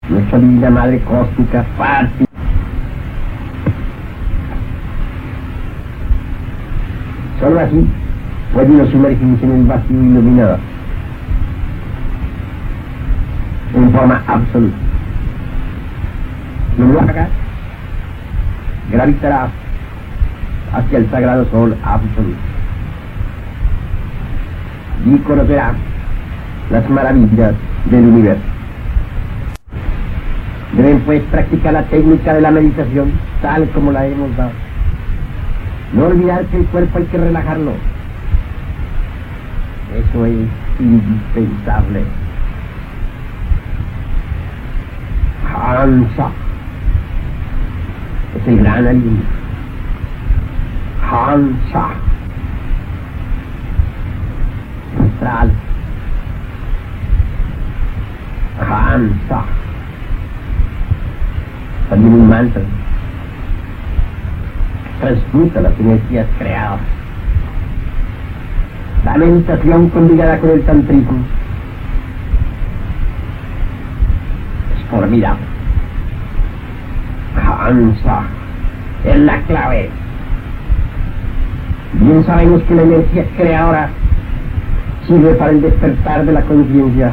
nuestra divina Madre Cósmica, parte. Solo así puede uno sumergirse en el vacío iluminador, en forma absoluta. No lo haga, gravitará hacia el sagrado sol absoluto y conocerá las maravillas del universo. Deben pues practicar la técnica de la meditación tal como la hemos dado. No olvidar que el cuerpo hay que relajarlo. Eso es indispensable. Hansa es el gran alivio. Hansa astral. Hansa también un mantra. Transmuta las energías creadas. La meditación combinada con el tantrismo es formidable. Hansa es la clave. Bien sabemos que la energía creadora sirve para el despertar de la conciencia,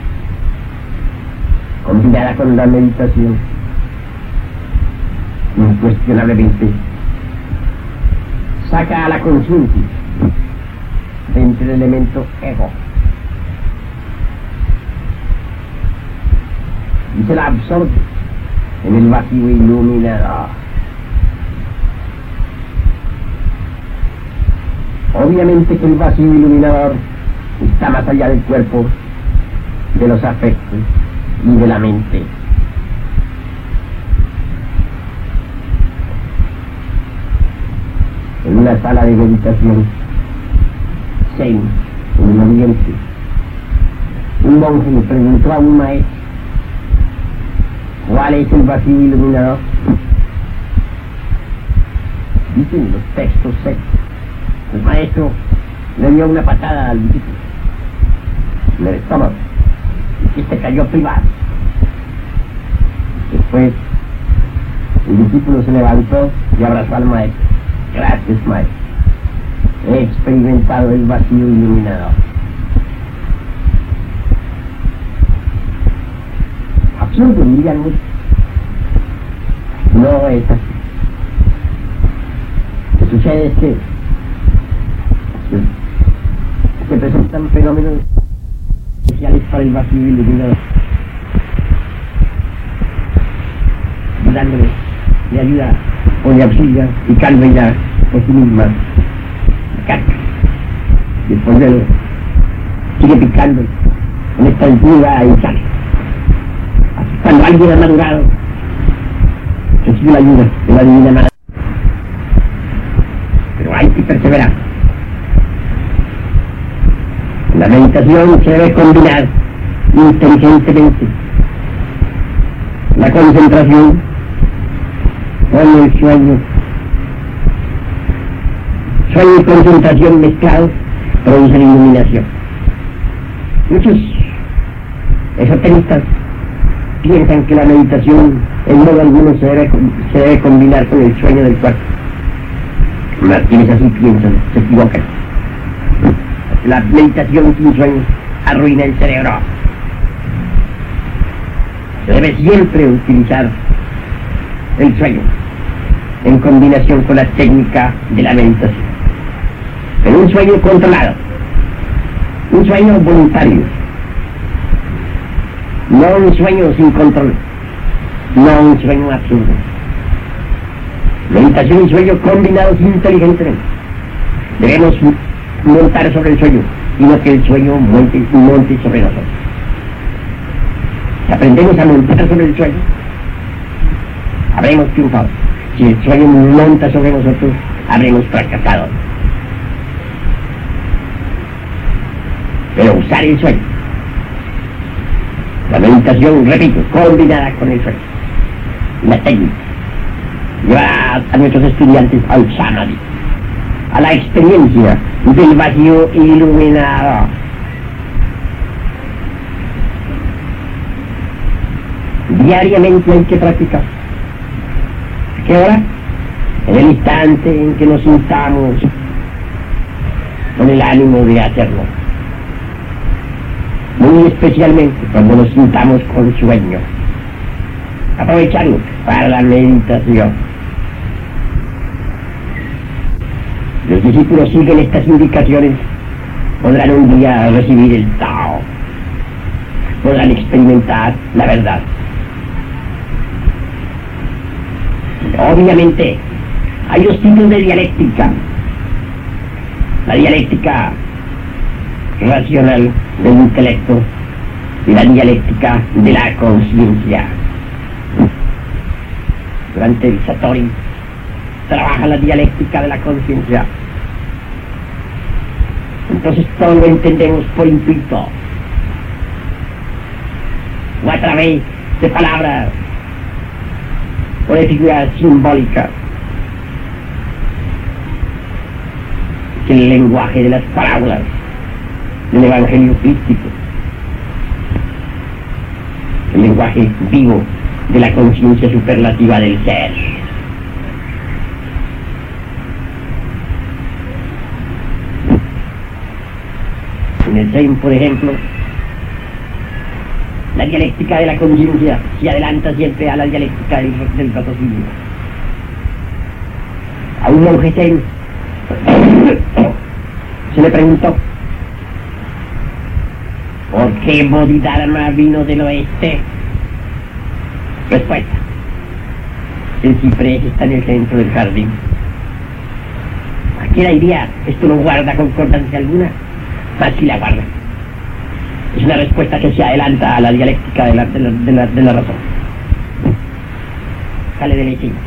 combinada con la meditación. Incuestionablemente saca a la conciencia de entre el elemento ego y se la absorbe en el vacío iluminador. Obviamente que el vacío iluminador está más allá del cuerpo, de los afectos y de la mente. En una sala de meditación zen en el Oriente, un monje le preguntó a un maestro cuál es el vacío iluminador. Dicen los textos zen. El maestro le dio una patada al discípulo en el estómago y este cayó privado. Después el discípulo se levantó y abrazó al maestro. Gracias, maestro. He experimentado el vacío iluminador. Absurdo, dirían muchos. No es así. Lo que sucede es que se presentan fenómenos especiales para el vacío iluminador, dándole le ayuda o le auxilia y calma ya por sí misma carga. Y el polluelo sigue picando en esta altura y sale. Así cuando alguien ha madurado, recibe la ayuda de la divina madre. Pero hay que perseverar. La meditación se debe combinar inteligentemente la concentración con el sueño. Sueño y concentración mezclados producen iluminación. Muchos esoteristas piensan que la meditación en modo alguno se debe combinar con el sueño del cuerpo. Quienes así piensan se equivocan. La meditación sin sueño arruina el cerebro. Se debe siempre utilizar el sueño en combinación con la técnica de la meditación. Pero un sueño controlado, un sueño voluntario, no un sueño sin control, no un sueño absurdo. Meditación y sueño combinados inteligentemente. Debemos montar sobre el sueño y no que el sueño monte sobre nosotros. Si aprendemos a montar sobre el sueño, habremos triunfado. Si el sueño monta sobre nosotros, habremos fracasado. Pero usar el sueño, la meditación, repito, combinada con el sueño, la técnica, llevar a nuestros estudiantes al samadhi, a la experiencia del vacío iluminado. diariamente hay que practicar. ¿A qué hora? En el instante en que nos sintamos con el ánimo de hacerlo. Muy especialmente cuando nos sintamos con sueño. Aprovecharlo para la meditación. Los discípulos siguen estas indicaciones, podrán un día recibir el Tao, podrán experimentar la verdad. Obviamente, hay dos tipos de dialéctica. La dialéctica racional del intelecto y la dialéctica de la conciencia. Durante el Satori trabaja la dialéctica de la conciencia. Entonces todo lo entendemos por intuito o a través de palabras o de figuras simbólicas. El lenguaje de las parábolas del Evangelio crístico, el lenguaje vivo de la conciencia superlativa del ser. En el Zen, por ejemplo, la dialéctica de la conciencia se adelanta siempre a la dialéctica del raciocinio. A un monje Zen se le preguntó: ¿por qué Bodhidharma vino del oeste? Respuesta: el ciprés está en el centro del jardín. Cualquiera diría, esto no guarda concordancia alguna, mas sí la guarda. Es una respuesta que se adelanta a la dialéctica de la razón. Sale de la esencia.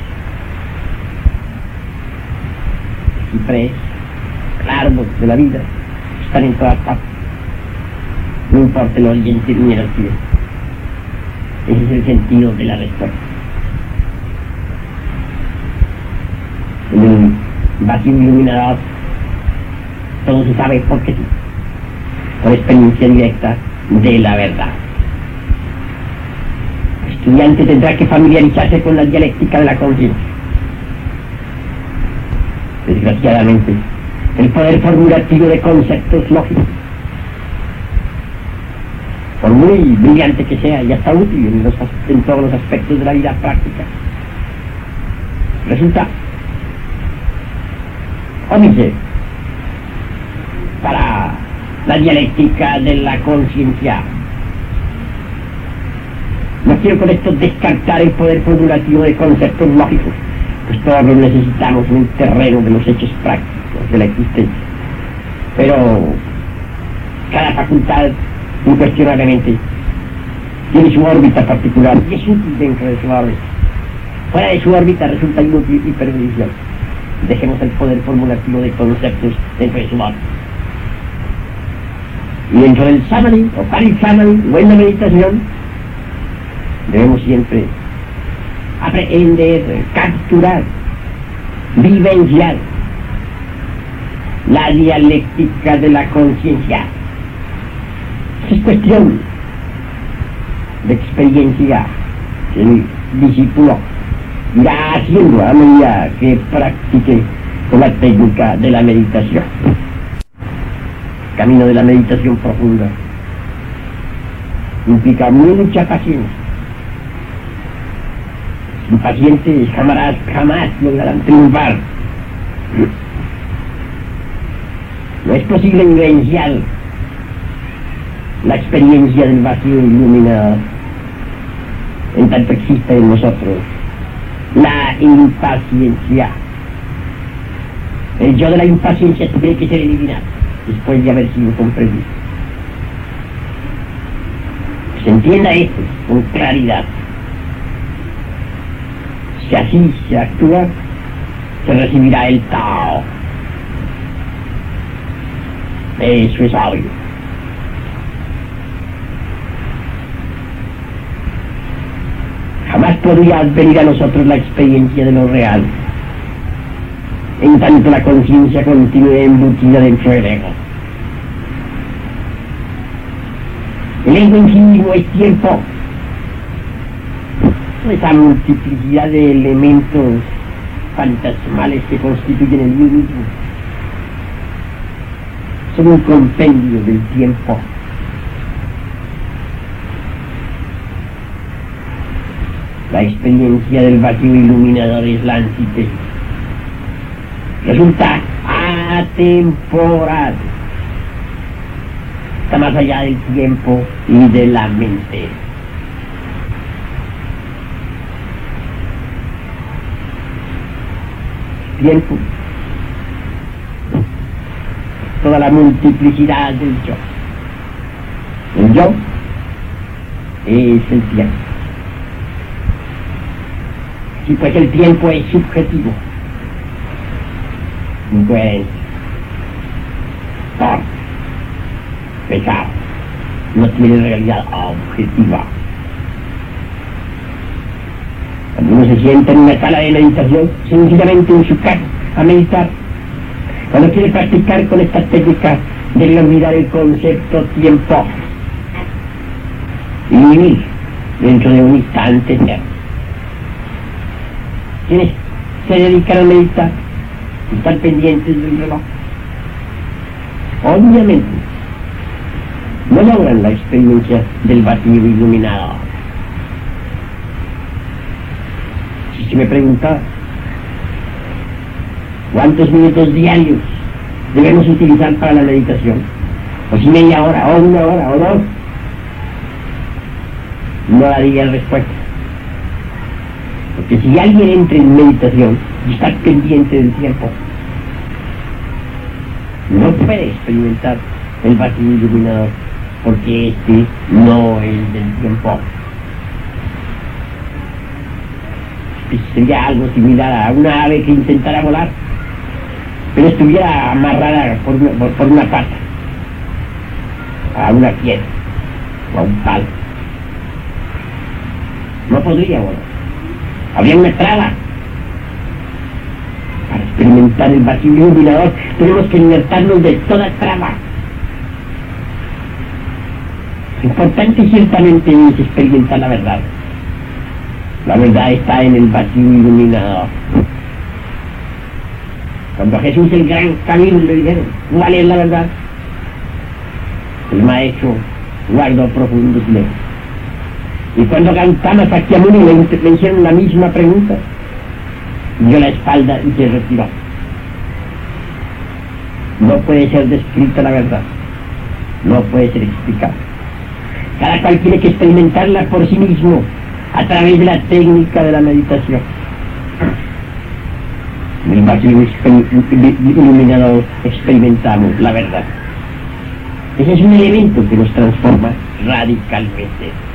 Ciprés, el árbol de la vida, están en todas partes. No importa el oriente ni el occidente. Ese es el sentido de la respuesta. En el vacío iluminador todo se sabe porque sí, por experiencia directa de la verdad. El estudiante tendrá que familiarizarse con la dialéctica de la conciencia. Desgraciadamente, el poder formulativo de conceptos lógicos, por muy brillante que sea y hasta útil en todos los aspectos de la vida práctica, resulta óbice para la dialéctica de la conciencia. No quiero con esto descartar el poder formulativo de conceptos lógicos, pues todos los necesitamos en el terreno de los hechos prácticos de la existencia. Pero cada facultad, incuestionablemente, tiene su órbita particular y es útil dentro de su órbita. Fuera de su órbita resulta inútil y perjudicial. Dejemos el poder formulativo de conceptos dentro de su órbita. Y dentro del samadhi o parisamadhi o en la meditación debemos siempre aprender, capturar, vivenciar la dialéctica de la conciencia. Es cuestión de experiencia que el discípulo irá haciendo a medida que practique con la técnica de la meditación. El camino de la meditación profunda implica mucha paciencia. Los impacientes jamás lograrán triunfar. No es posible vivenciar la experiencia del vacío iluminado en tanto existe en nosotros la impaciencia. El yo de la impaciencia tiene que ser eliminado después de haber sido comprendido. Se entienda esto con claridad. Si así se actúa, se recibirá el Tao. Eso es obvio. Jamás podría venir a nosotros la experiencia de lo real, en tanto la conciencia continúe embutida dentro del ego. El ego en sí mismo es tiempo, esa multiplicidad de elementos fantasmales que constituyen el mí mismo. Son un compendio del tiempo. La experiencia del vacío iluminador es la antítesis. Resulta atemporal. Está más allá del tiempo y de la mente. Tiempo. Toda la multiplicidad del yo. El yo es el tiempo. Sí, pues el tiempo es subjetivo. Incoherencia. Torpe. Pecado. No tiene realidad objetiva. Cuando uno se sienta en una sala de meditación, sencillamente en su casa, a meditar, cuando quiere practicar con esta técnica, debe olvidar el concepto tiempo y vivir dentro de un instante eterno. Quienes se dedican a meditar, están pendientes del reloj, obviamente no logran la experiencia del vacío iluminado. Si se me pregunta cuántos minutos diarios debemos utilizar para la meditación, o si media hora, o una hora, o dos, no daría respuesta. Porque si alguien entra en meditación y está pendiente del tiempo, no puede experimentar el vacío iluminador, porque este no es del tiempo. Sería algo similar a una ave que intentara volar, pero estuviera amarrada por una pata a una piedra o a un palo. No podría volar. Habría una traba. Para experimentar el vacío iluminador tenemos que libertarnos de toda traba. Lo importante ciertamente es experimentar la verdad. La verdad está en el vacío iluminador. Cuando a Jesús el gran camino le dijeron, ¿cuál es la verdad? El maestro guardó profundo silencio. Y cuando Gautama Sakyamuni le hicieron la misma pregunta, dio la espalda y se retiró. No puede ser descrita la verdad, no puede ser explicada. Cada cual tiene que experimentarla por sí mismo, a través de la técnica de la meditación. En el vacío iluminado experimentamos la verdad. Ese es un elemento que nos transforma radicalmente.